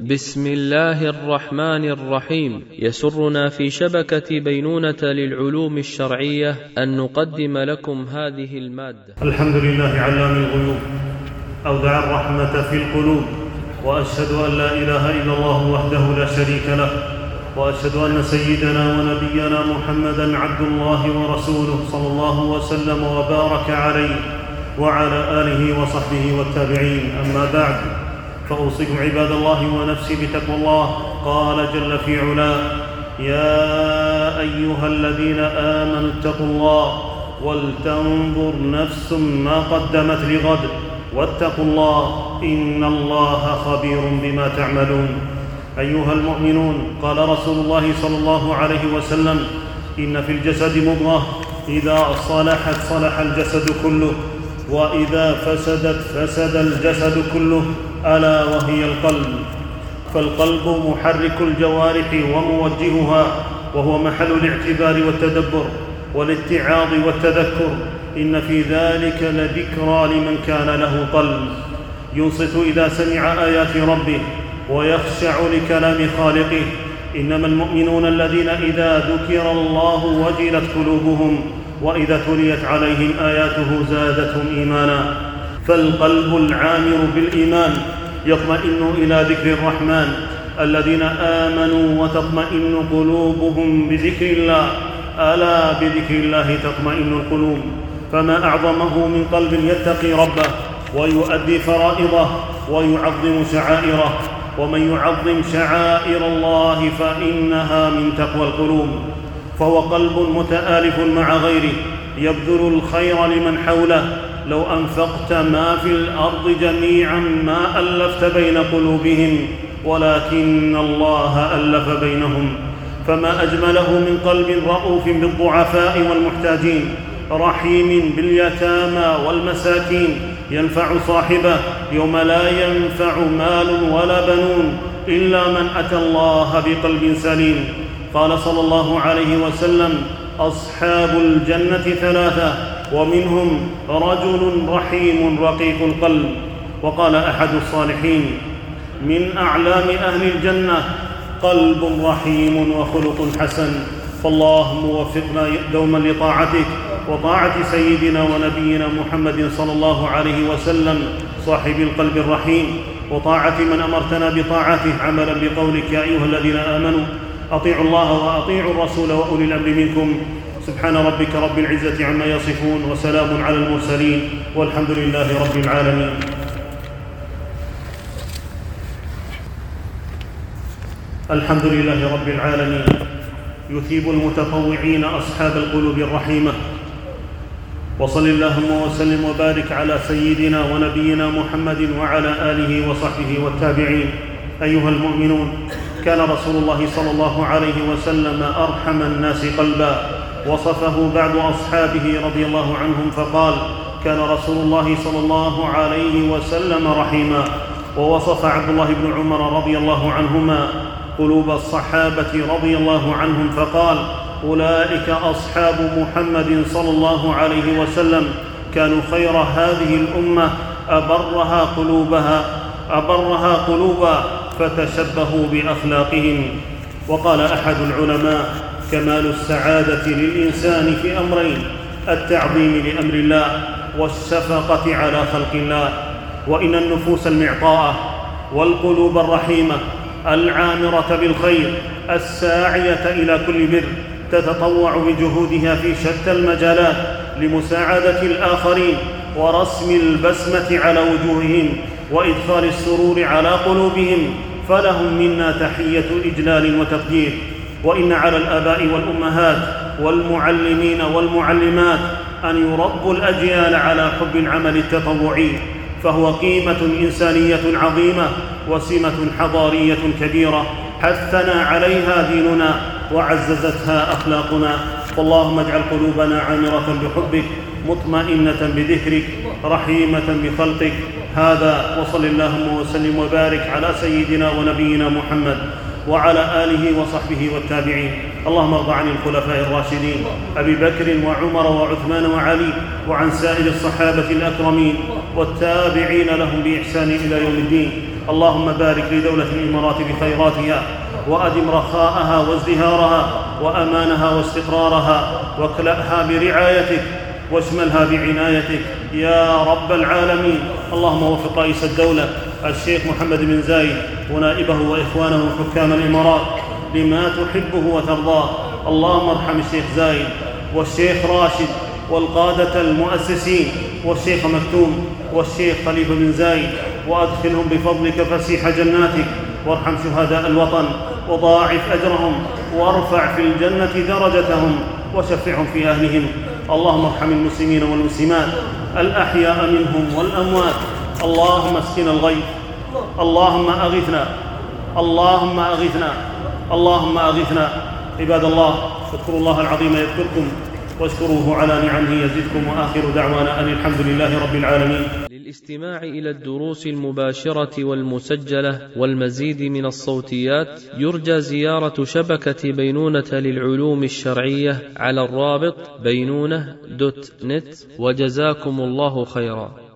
بسم الله الرحمن الرحيم. يسرنا في شبكة بينونة للعلوم الشرعية أن نقدم لكم هذه المادة. الحمد لله علام الغيوب، أودع الرحمة في القلوب، وأشهد أن لا إله إلا الله وحده لا شريك له، وأشهد أن سيدنا ونبينا محمدًا عبد الله ورسوله صلى الله وسلم وبارك عليه وعلى آله وصحبه والتابعين. أما بعد، فأوصيكم عباد الله ونفسي بتقوى الله. قال جل في علاه: يا أيها الذين آمنوا اتقوا الله ولتنظر نفس ما قدمت لغد واتقوا الله إن الله خبير بما تعملون. أيها المؤمنون، قال رسول الله صلى الله عليه وسلم: إن في الجسد مضغة إذا صلحت صلح الجسد كله، وإذا فسدت فسد الجسد كله، ألا وهي القلب. فالقلب محرك الجوارح وموجهها، وهو محل الاعتبار والتدبر والاتعاظ والتذكر. إن في ذلك لذكرى لمن كان له قلب، ينصت إذا سمع آيات ربه ويخشع لكلام خالقه. إنما المؤمنون الذين إذا ذكر الله وجلت قلوبهم، وإذا تليت عليهم آياته زادتهم إيمانا. فالقلب العامر بالإيمان يطمئن إلى ذكر الرحمن. الذين آمنوا وتطمئن قلوبهم بذكر الله، ألا بذكر الله تطمئن القلوب. فما أعظمه من قلب يتقي ربه ويؤدي فرائضه ويعظم شعائره. ومن يعظم شعائر الله فإنها من تقوى القلوب. فهو قلب متآلف مع غيره، يبذل الخير لمن حوله. لو أنفقت ما في الأرض جميعا ما ألفت بين قلوبهم، ولكن الله ألف بينهم. فما أجمله من قلب رؤوف بالضعفاء والمحتاجين، رحيم باليتامى والمساكين، ينفع صاحبه يوم لا ينفع مال ولا بنون إلا من أتى الله بقلب سليم. قال صلى الله عليه وسلم: أصحاب الجنة ثلاثة، ومنهم رجل رحيم رقيق القلب. وقال أحد الصالحين: من أعلام أهل الجنة قلب رحيم وخلق حسن. فاللهم وفقنا دوما لطاعتك وطاعة سيدنا ونبينا محمد صلى الله عليه وسلم صاحب القلب الرحيم، وطاعة من أمرتنا بطاعته عملا بقولك: يا أيها الذين آمنوا أطيعوا الله وأطيعوا الرسول وأولي الأمر منكم. سبحان ربك رب العزة عما يصفون، وسلام على المرسلين، والحمد لله رب العالمين. الحمد لله رب العالمين، يثيب المتطوعين أصحاب القلوب الرحيمة. وصل اللهم وسلم وبارك على سيدنا ونبينا محمد وعلى آله وصحبه والتابعين. أيها المؤمنون، كان رسول الله صلى الله عليه وسلم أرحم الناس قلبا. وصفه بعض أصحابه رضي الله عنهم فقال: كان رسول الله صلى الله عليه وسلم رحيما. ووصف عبد الله بن عمر رضي الله عنهما قلوب الصحابة رضي الله عنهم فقال: أولئك أصحاب محمد صلى الله عليه وسلم، كانوا خير هذه الأمة أبرها قلوبا فتشبهوا بأخلاقهم. وقال أحد العلماء: كمال السعادة للإنسان في أمرين: التعظيم لأمر الله والشفقة على خلق الله. وإن النفوس المعطاءة والقلوب الرحيمة العامرة بالخير الساعية إلى كل بر تتطوع بجهودها في شتى المجالات لمساعدة الآخرين ورسم البسمة على وجوههم وإدخال السرور على قلوبهم، فلهم منا تحية إجلال وتقدير. وإن على الآباء والأمهات والمعلمين والمعلمات أن يربوا الأجيال على حب العمل التطوعي، فهو قيمة إنسانية عظيمة وسمة حضارية كبيرة حثنا عليها ديننا وعززتها أخلاقنا. فاللهم اجعل قلوبنا عامرة بحبك، مطمئنة بذكرك، رحيمة بخلقك. هذا، وصل اللهم وسلم وبارك على سيدنا ونبينا محمد وعلى آله وصحبه والتابعين. اللهم ارض عن الخلفاء الراشدين أبي بكر وعمر وعثمان وعلي، وعن سائر الصحابة الأكرمين والتابعين لهم بإحسان إلى يوم الدين. اللهم بارك لدولة الإمارات بخيراتها، وأدم رخاءها وازدهارها وأمانها واستقرارها، واكلأها برعايتك واشملها بعنايتك يا رب العالمين. اللهم وفق رئيس الدولة الشيخ محمد بن زايد ونائبه وإخوانه حكام الإمارات لما تحبه وترضاه. اللهم ارحم الشيخ زايد والشيخ راشد والقادة المؤسسين والشيخ مكتوم والشيخ خليفة بن زايد، وأدخلهم بفضلك فسيح جناتك، وارحم شهداء الوطن وضاعف أجرهم، وارفع في الجنة درجتهم، وشفعهم في أهلهم. اللهم ارحم المسلمين والمسلمات الأحياء منهم والأموات. اللهم اسقنا الغيث، اللهم أغثنا، اللهم أغثنا، اللهم أغثنا. عباد الله، اذكروا الله العظيم يذكركم، واشكروه على نعمه يزدكم، وآخر دعوانا أن الحمد لله رب العالمين. للاستماع إلى الدروس المباشرة والمسجلة والمزيد من الصوتيات يرجى زيارة شبكة بينونة للعلوم الشرعية على الرابط بينونة.net، وجزاكم الله خيرا.